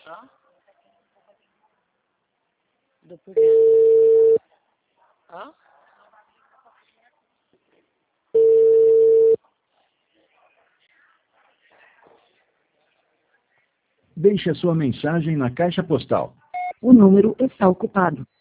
Hã? Do porquê? Hã? Deixe a sua mensagem na caixa postal. O número está ocupado.